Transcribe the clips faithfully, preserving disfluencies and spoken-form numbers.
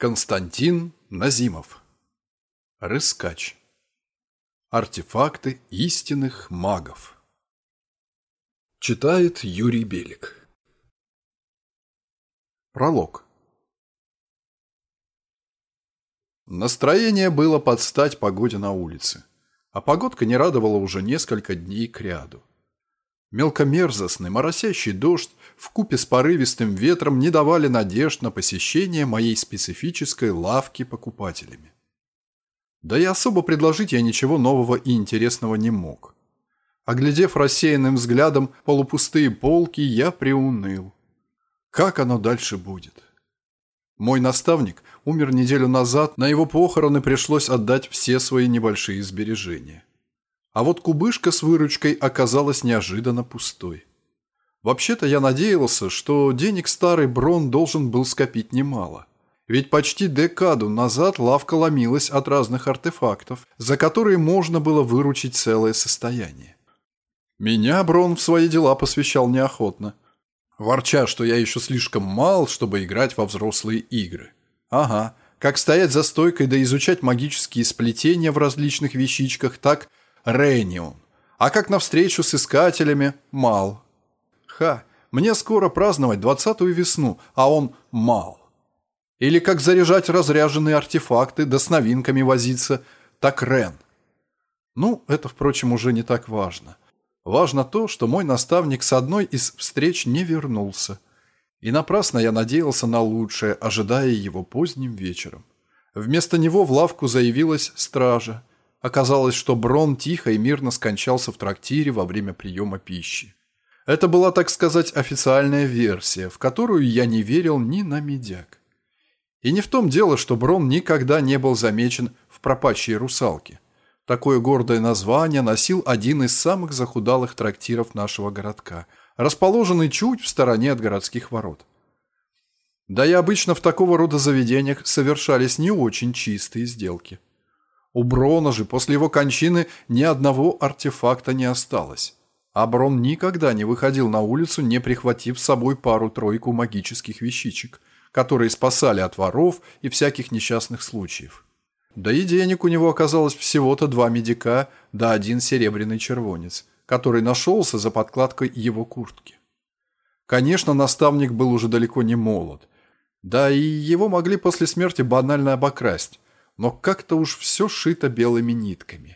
Константин Назимов. Рыскач. Артефакты истинных магов. Читает Юрий Белик. Пролог. Настроение было под стать погоде на улице, а погодка не радовала уже несколько дней кряду. Мелкомерзостный моросящий дождь вкупе с порывистым ветром не давали надежд на посещение моей специфической лавки покупателями. Да и особо предложить я ничего нового и интересного не мог. Оглядев рассеянным взглядом полупустые полки, я приуныл. Как оно дальше будет? Мой наставник умер неделю назад, на его похороны пришлось отдать все свои небольшие сбережения. А вот кубышка с выручкой оказалась неожиданно пустой. Вообще-то я надеялся, что денег старый Брон должен был скопить немало. Ведь почти декаду назад лавка ломилась от разных артефактов, за которые можно было выручить целое состояние. Меня Брон в свои дела посвящал неохотно, ворча, что я еще слишком мал, чтобы играть во взрослые игры. Ага, как стоять за стойкой да изучать магические сплетения в различных вещичках, так Ренион. А как навстречу с искателями – мал. Ха, мне скоро праздновать двадцатую весну, а он мал. Или как заряжать разряженные артефакты, да с новинками возиться, так Рен. Ну, это, впрочем, уже не так важно. Важно то, что мой наставник с одной из встреч не вернулся. И напрасно я надеялся на лучшее, ожидая его поздним вечером. Вместо него в лавку заявилась стража. Оказалось, что Брон тихо и мирно скончался в трактире во время приема пищи. Это была, так сказать, официальная версия, в которую я не верил ни на медяк. И не в том дело, что Брон никогда не был замечен в пропащей русалке. Такое гордое название носил один из самых захудалых трактиров нашего городка, расположенный чуть в стороне от городских ворот. Да и обычно в такого рода заведениях совершались не очень чистые сделки. У Брона же после его кончины ни одного артефакта не осталось. А Брон никогда не выходил на улицу, не прихватив с собой пару-тройку магических вещичек, которые спасали от воров и всяких несчастных случаев. Да и денег у него оказалось всего-то два медика да один серебряный червонец, который нашелся за подкладкой его куртки. Конечно, наставник был уже далеко не молод, да и его могли после смерти банально обокрасть, но как-то уж все шито белыми нитками.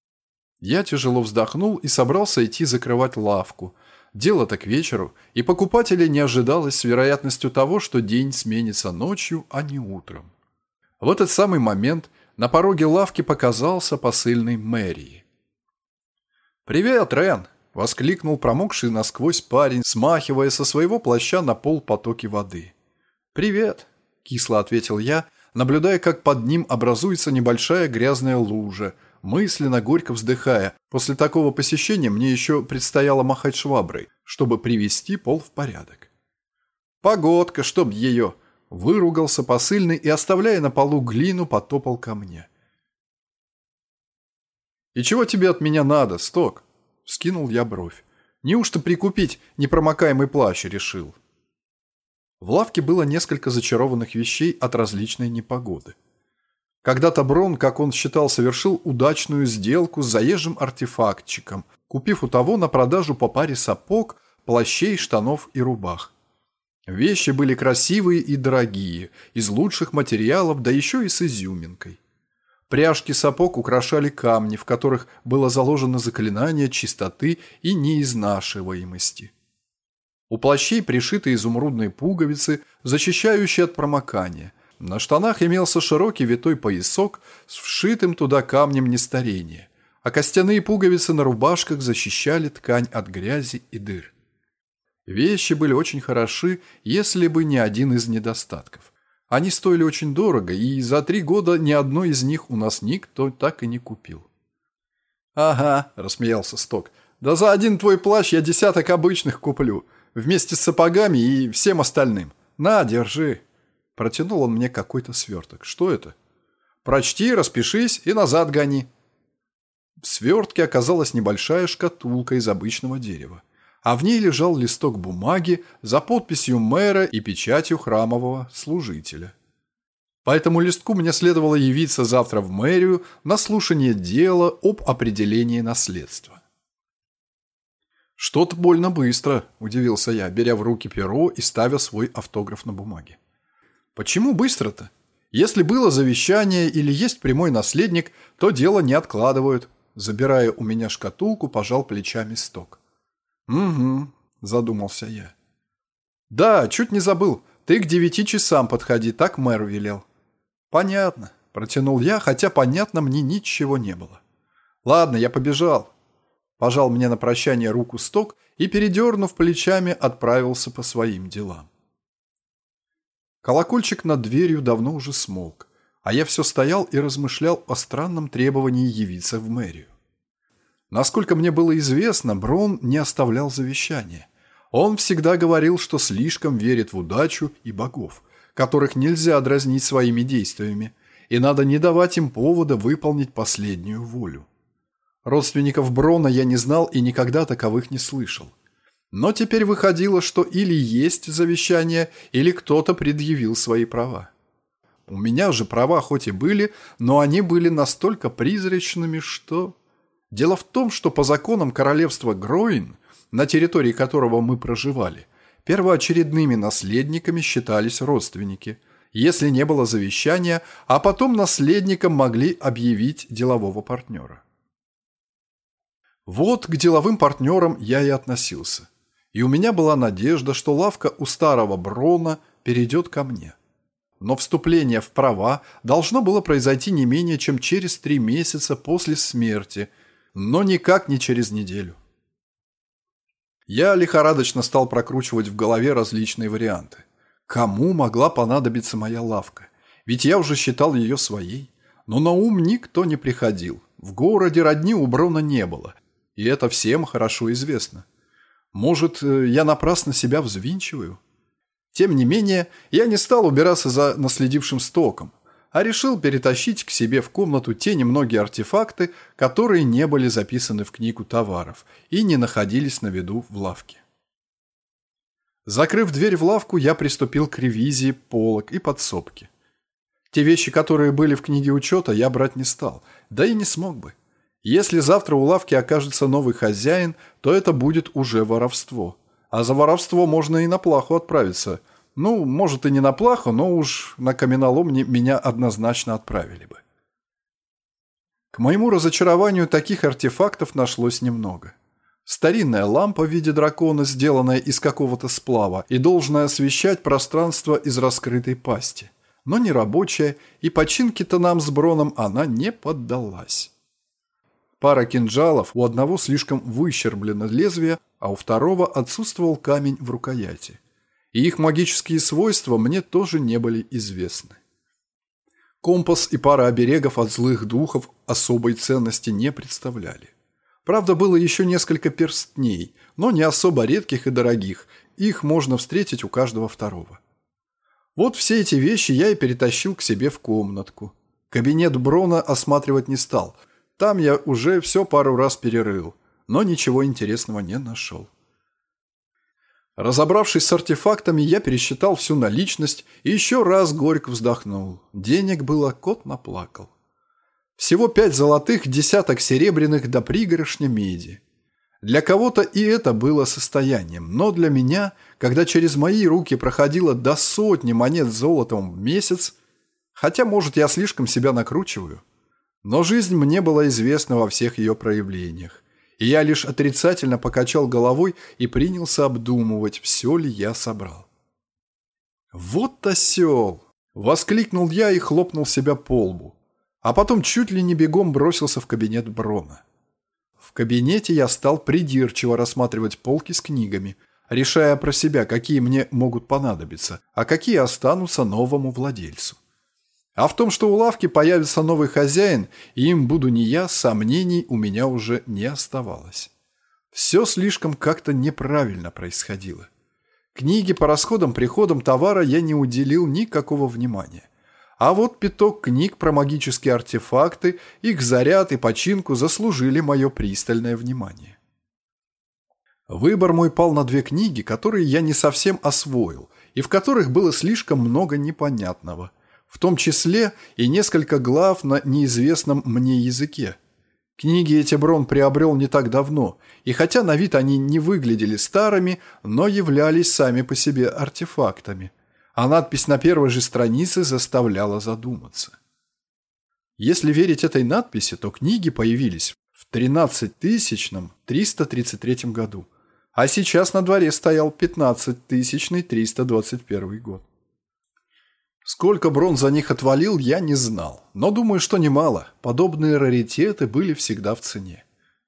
Я тяжело вздохнул и собрался идти закрывать лавку. Дело-то к вечеру, и покупателей не ожидалось с вероятностью того, что день сменится ночью, а не утром. В этот самый момент на пороге лавки показался посыльный мэрии. «Привет, Рен!» – воскликнул промокший насквозь парень, смахивая со своего плаща на пол потоки воды. «Привет!» – кисло ответил я, наблюдая, как под ним образуется небольшая грязная лужа, мысленно горько вздыхая. После такого посещения мне еще предстояло махать шваброй, чтобы привести пол в порядок. «Погодка, чтоб ее!» – выругался посыльный и, оставляя на полу глину, потопал ко мне. «И чего тебе от меня надо, Сток?» – вскинул я бровь. «Неужто прикупить непромокаемый плащ решил?» В лавке было несколько зачарованных вещей от различной непогоды. Когда-то Брон, как он считал, совершил удачную сделку с заезжим артефактчиком, купив у того на продажу по паре сапог, плащей, штанов и рубах. Вещи были красивые и дорогие, из лучших материалов, да еще и с изюминкой. Пряжки сапог украшали камни, в которых было заложено заклинание чистоты и неизнашиваемости. У плащей пришиты изумрудные пуговицы, защищающие от промокания. На штанах имелся широкий витой поясок с вшитым туда камнем нестарения, а костяные пуговицы на рубашках защищали ткань от грязи и дыр. Вещи были очень хороши, если бы не один из недостатков. Они стоили очень дорого, и за три года ни одной из них у нас никто так и не купил. «Ага», – рассмеялся Сток, – «да за один твой плащ я десяток обычных куплю, вместе с сапогами и всем остальным. На, держи». Протянул он мне какой-то сверток. «Что это?» «Прочти, распишись и назад гони». В свертке оказалась небольшая шкатулка из обычного дерева, а в ней лежал листок бумаги за подписью мэра и печатью храмового служителя. По этому листку мне следовало явиться завтра в мэрию на слушание дела об определении наследства. «Что-то больно быстро», – удивился я, беря в руки перо и ставя свой автограф на бумаге. «Почему быстро-то? Если было завещание или есть прямой наследник, то дело не откладывают». Забирая у меня шкатулку, пожал плечами Сток. «Угу», – задумался я. «Да, чуть не забыл. Ты к девяти часам подходи, так мэр велел». «Понятно», – протянул я, хотя понятно мне ничего не было. «Ладно, я побежал». Пожал мне на прощание руку Сток и, передернув плечами, отправился по своим делам. Колокольчик над дверью давно уже смолк, а я все стоял и размышлял о странном требовании явиться в мэрию. Насколько мне было известно, Брон не оставлял завещания. Он всегда говорил, что слишком верит в удачу и богов, которых нельзя дразнить своими действиями, и надо не давать им повода выполнить последнюю волю. Родственников Брона я не знал и никогда таковых не слышал. Но теперь выходило, что или есть завещание, или кто-то предъявил свои права. У меня же права хоть и были, но они были настолько призрачными, что... Дело в том, что по законам королевства Гроин, на территории которого мы проживали, первоочередными наследниками считались родственники, если не было завещания, а потом наследником могли объявить делового партнера. Вот к деловым партнерам я и относился. И у меня была надежда, что лавка у старого Брона перейдет ко мне. Но вступление в права должно было произойти не менее чем через три месяца после смерти, но никак не через неделю. Я лихорадочно стал прокручивать в голове различные варианты. Кому могла понадобиться моя лавка? Ведь я уже считал ее своей. Но на ум никто не приходил. В городе родни у Брона не было. И это всем хорошо известно. Может, я напрасно себя взвинчиваю? Тем не менее, я не стал убираться за наследившим Стоком, а решил перетащить к себе в комнату те немногие артефакты, которые не были записаны в книгу товаров и не находились на виду в лавке. Закрыв дверь в лавку, я приступил к ревизии полок и подсобки. Те вещи, которые были в книге учета, я брать не стал, да и не смог бы. Если завтра у лавки окажется новый хозяин, то это будет уже воровство. А за воровство можно и на плаху отправиться. Ну, может и не на плаху, но уж на каменолом меня однозначно отправили бы. К моему разочарованию таких артефактов нашлось немного. Старинная лампа в виде дракона, сделанная из какого-то сплава и должная освещать пространство из раскрытой пасти. Но не рабочая, и починки-то нам с Броном она не поддалась. Пара кинжалов, у одного слишком выщерблено лезвие, а у второго отсутствовал камень в рукояти. И их магические свойства мне тоже не были известны. Компас и пара оберегов от злых духов особой ценности не представляли. Правда, было еще несколько перстней, но не особо редких и дорогих, их можно встретить у каждого второго. Вот все эти вещи я и перетащил к себе в комнатку. Кабинет Брона осматривать не стал. Там я уже все пару раз перерыл, но ничего интересного не нашел. Разобравшись с артефактами, я пересчитал всю наличность и еще раз горько вздохнул. Денег было кот наплакал. Всего пять золотых, десяток серебряных да пригоршня меди. Для кого-то и это было состоянием, но для меня, когда через мои руки проходило до сотни монет золотом в месяц, хотя, может, я слишком себя накручиваю, но жизнь мне была известна во всех ее проявлениях, и я лишь отрицательно покачал головой и принялся обдумывать, все ли я собрал. «Вот осел!» – воскликнул я и хлопнул себя по лбу, а потом чуть ли не бегом бросился в кабинет Брона. В кабинете я стал придирчиво рассматривать полки с книгами, решая про себя, какие мне могут понадобиться, а какие останутся новому владельцу. А в том, что у лавки появится новый хозяин, и им буду не я, сомнений у меня уже не оставалось. Все слишком как-то неправильно происходило. Книги по расходам-приходам товара я не уделил никакого внимания. А вот пяток книг про магические артефакты, их заряд и починку заслужили мое пристальное внимание. Выбор мой пал на две книги, которые я не совсем освоил, и в которых было слишком много непонятного. в том числе и несколько глав на неизвестном мне языке. Книги эти Брон приобрел не так давно, и хотя на вид они не выглядели старыми, но являлись сами по себе артефактами, а надпись на первой же странице заставляла задуматься. Если верить этой надписи, то книги появились в тринадцатитысячном триста тридцать третьем году, а сейчас на дворе стоял пятнадцатитысячный триста двадцать первый год. Сколько Брон за них отвалил, я не знал, но думаю, что немало. Подобные раритеты были всегда в цене.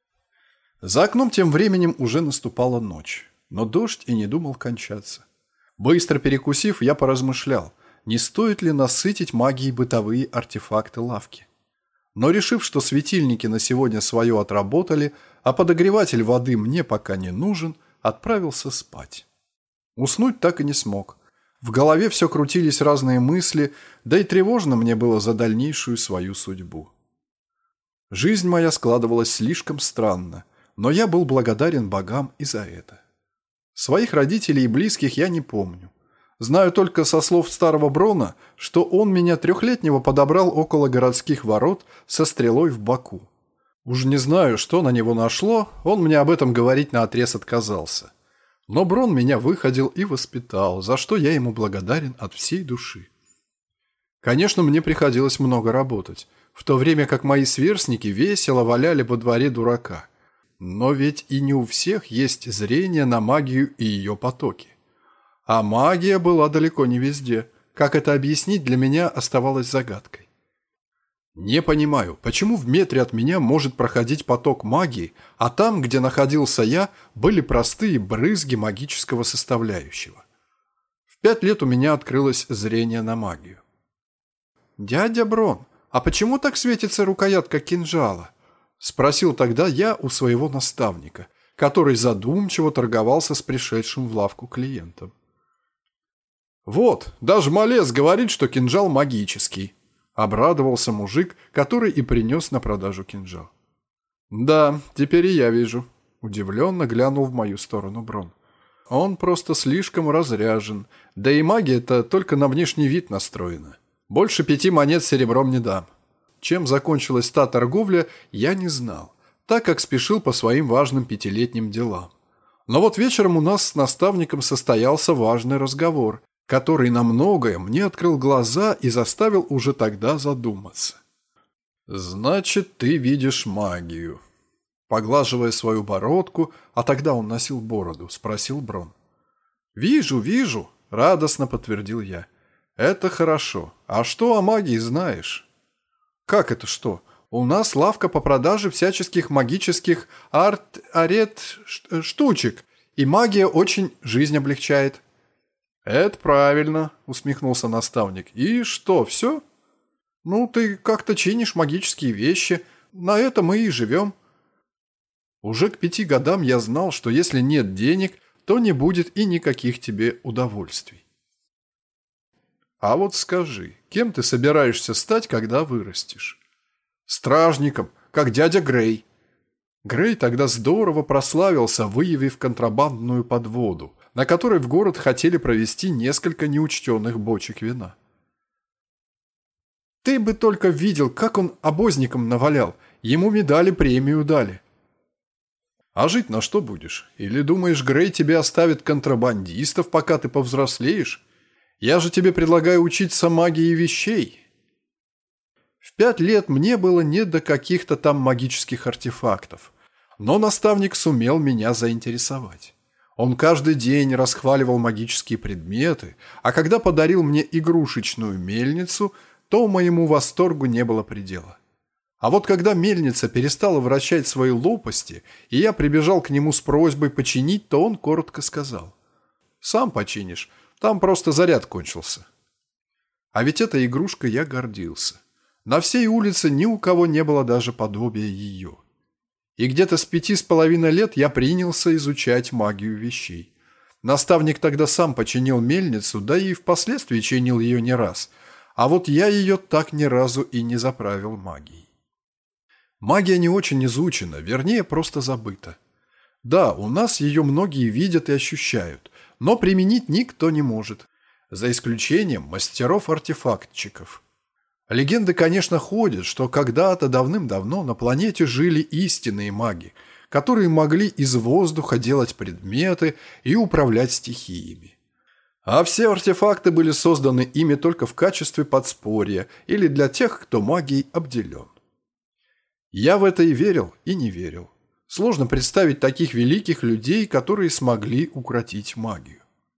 За окном тем временем уже наступала ночь, но дождь и не думал кончаться. Быстро перекусив, я поразмышлял, не стоит ли насытить магией бытовые артефакты лавки. Но решив, что светильники на сегодня свое отработали, а подогреватель воды мне пока не нужен, отправился спать. Уснуть так и не смог. В голове все крутились разные мысли, да и тревожно мне было за дальнейшую свою судьбу. Жизнь моя складывалась слишком странно, но я был благодарен богам и за это. Своих родителей и близких я не помню. Знаю только со слов старого Брона, что он меня трехлетнего подобрал около городских ворот со стрелой в боку. Уж не знаю, что на него нашло, он мне об этом говорить наотрез отказался. Но Брон меня выходил и воспитал, за что я ему благодарен от всей души. Конечно, мне приходилось много работать, в то время как мои сверстники весело валяли во дворе дурака. Но ведь и не у всех есть зрение на магию и ее потоки. А магия была далеко не везде. Как это объяснить, для меня оставалось загадкой. Не понимаю, почему в метре от меня может проходить поток магии, а там, где находился я, были простые брызги магического составляющего. В пять лет у меня открылось зрение на магию. «Дядя Брон, а почему так светится рукоятка кинжала?» – спросил тогда я у своего наставника, который задумчиво торговался с пришедшим в лавку клиентом. «Вот, даже малец говорит, что кинжал магический», – обрадовался мужик, который и принес на продажу кинжал. «Да, теперь и я вижу», – удивленно глянул в мою сторону Брон. «Он просто слишком разряжен, да и магия-то только на внешний вид настроена. Больше пяти монет серебром не дам». Чем закончилась та торговля, я не знал, так как спешил по своим важным пятилетним делам. Но вот вечером у нас с наставником состоялся важный разговор, который на многое мне открыл глаза и заставил уже тогда задуматься. «Значит, ты видишь магию?» Поглаживая свою бородку, а тогда он носил бороду, спросил Брон. «Вижу, вижу», — радостно подтвердил я. «Это хорошо. А что о магии знаешь?» «Как это что? У нас лавка по продаже всяческих магических арт-арет штучек, и магия очень жизнь облегчает». «Это правильно», — усмехнулся наставник. «И что, все?» «Ну, ты как-то чинишь магические вещи. На это мы и живем». Уже к пяти годам я знал, что если нет денег, то не будет и никаких тебе удовольствий. «А вот скажи, кем ты собираешься стать, когда вырастешь?» «Стражником, как дядя Грей». Грей тогда здорово прославился, выявив контрабандную подводу, на которой в город хотели провести несколько неучтенных бочек вина. «Ты бы только видел, как он обозникам навалял, ему медали премию дали». «А жить на что будешь? Или думаешь, Грей тебе оставит контрабандистов, пока ты повзрослеешь? Я же тебе предлагаю учиться магии вещей». В пять лет мне было не до каких-то там магических артефактов, но наставник сумел меня заинтересовать. Он каждый день расхваливал магические предметы, а когда подарил мне игрушечную мельницу, то моему восторгу не было предела. А вот когда мельница перестала вращать свои лопасти, и я прибежал к нему с просьбой починить, то он коротко сказал: «Сам починишь, там просто заряд кончился». А ведь этой игрушкой я гордился. На всей улице ни у кого не было даже подобия ее. И где-то с пяти с половиной лет я принялся изучать магию вещей. Наставник тогда сам починил мельницу, да и впоследствии чинил ее не раз. А вот я ее так ни разу и не заправил магией. Магия не очень изучена, вернее, просто забыта. Да, у нас ее многие видят и ощущают, но применить никто не может. За исключением мастеров-артефактчиков. Легенды, конечно, ходят, что когда-то давным-давно на планете жили истинные маги, которые могли из воздуха делать предметы и управлять стихиями. А все артефакты были созданы ими только в качестве подспорья или для тех, кто магией обделен. Я в это и верил, и не верил. Сложно представить таких великих людей, которые смогли укротить магию.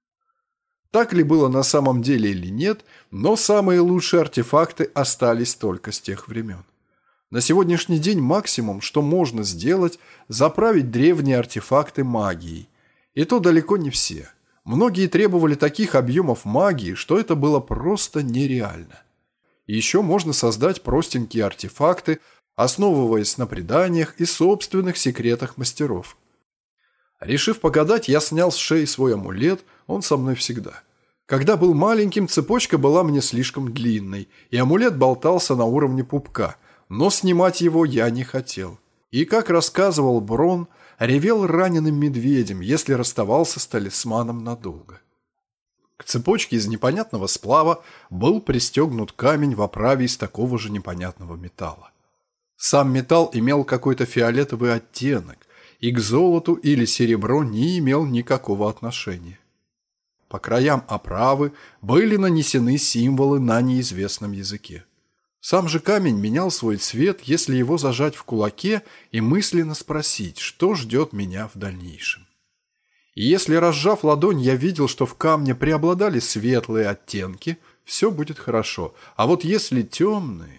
Так ли было на самом деле или нет, но самые лучшие артефакты остались только с тех времен. На сегодняшний день максимум, что можно сделать, заправить древние артефакты магией. И то далеко не все. Многие требовали таких объемов магии, что это было просто нереально. Еще можно создать простенькие артефакты, основываясь на преданиях и собственных секретах мастеров. Решив погадать, я снял с шеи свой амулет, он со мной всегда. Когда был маленьким, цепочка была мне слишком длинной, и амулет болтался на уровне пупка, но снимать его я не хотел. И, как рассказывал Брон, ревел раненым медведем, если расставался с талисманом надолго. К цепочке из непонятного сплава был пристегнут камень в оправе из такого же непонятного металла. Сам металл имел какой-то фиолетовый оттенок, и к золоту или серебру не имел никакого отношения. По краям оправы были нанесены символы на неизвестном языке. Сам же камень менял свой цвет, если его зажать в кулаке и мысленно спросить, что ждет меня в дальнейшем. И если, разжав ладонь, я видел, что в камне преобладали светлые оттенки, все будет хорошо, а вот если темные...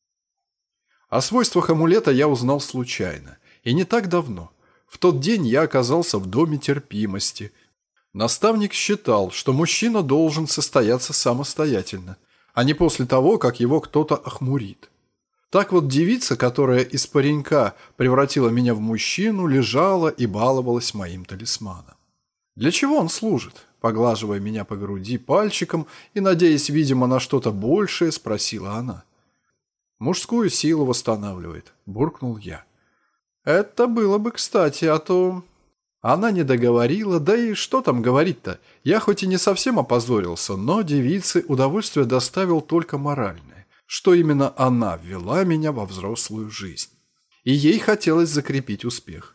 О свойствах амулета я узнал случайно, и не так давно. В тот день я оказался в доме терпимости. Наставник считал, что мужчина должен состояться самостоятельно, а не после того, как его кто-то охмурит. Так вот девица, которая из паренька превратила меня в мужчину, лежала и баловалась моим талисманом. «Для чего он служит?» – поглаживая меня по груди пальчиком и, надеясь, видимо, на что-то большее, спросила она. «Мужскую силу восстанавливает», – буркнул я. «Это было бы кстати, а то...» Она не договорила, да и что там говорить-то? Я хоть и не совсем опозорился, но девице удовольствие доставил только моральное, что именно она ввела меня во взрослую жизнь. И ей хотелось закрепить успех.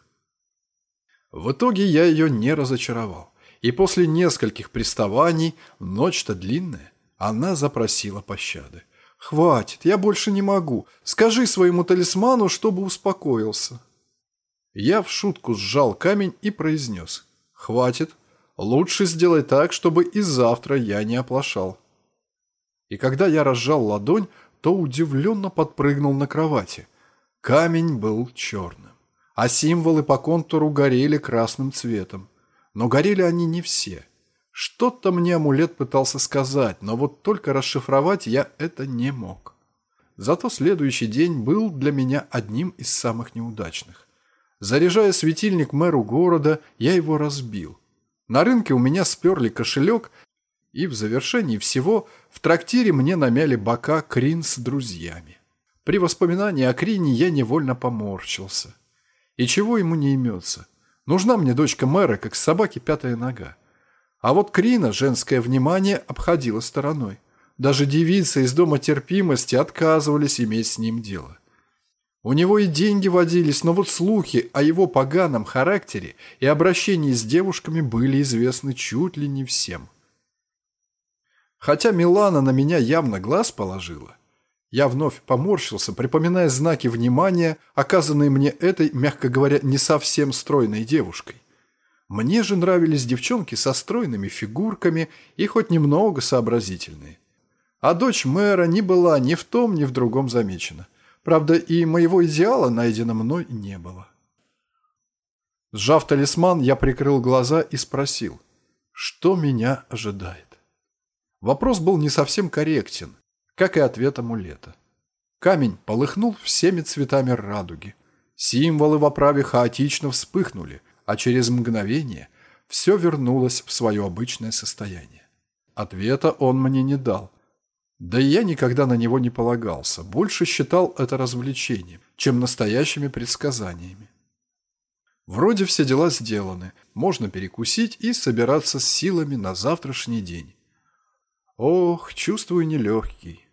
В итоге я ее не разочаровал, и после нескольких приставаний, ночь-то длинная, она запросила пощады. «Хватит, я больше не могу. Скажи своему талисману, чтобы успокоился». Я в шутку сжал камень и произнес: «Хватит. Лучше сделай так, чтобы и завтра я не оплошал». И когда я разжал ладонь, то удивленно подпрыгнул на кровати. Камень был черным, а символы по контуру горели красным цветом. Но горели они не все. Что-то мне амулет пытался сказать, но вот только расшифровать я это не мог. Зато следующий день был для меня одним из самых неудачных. Заряжая светильник мэру города, я его разбил. На рынке у меня сперли кошелек, и в завершении всего в трактире мне намяли бока Крин с друзьями. При воспоминании о Крине я невольно поморщился. И чего ему не имется? Нужна мне дочка мэра, как собаке пятая нога. А вот Крина женское внимание обходила стороной. Даже девицы из дома терпимости отказывались иметь с ним дело. У него и деньги водились, но вот слухи о его поганом характере и обращении с девушками были известны чуть ли не всем. Хотя Милана на меня явно глаз положила, я вновь поморщился, припоминая знаки внимания, оказанные мне этой, мягко говоря, не совсем стройной девушкой. Мне же нравились девчонки со стройными фигурками и хоть немного сообразительные. А дочь мэра не была ни в том, ни в другом замечена. Правда, и моего идеала найдено мной не было. Сжав талисман, я прикрыл глаза и спросил, что меня ожидает. Вопрос был не совсем корректен, как и ответ амулета. Камень полыхнул всеми цветами радуги. Символы в оправе хаотично вспыхнули, а через мгновение все вернулось в свое обычное состояние. Ответа он мне не дал. Да и я никогда на него не полагался, больше считал это развлечением, чем настоящими предсказаниями. Вроде все дела сделаны, можно перекусить и собираться с силами на завтрашний день. Ох, чувствую нелегкий.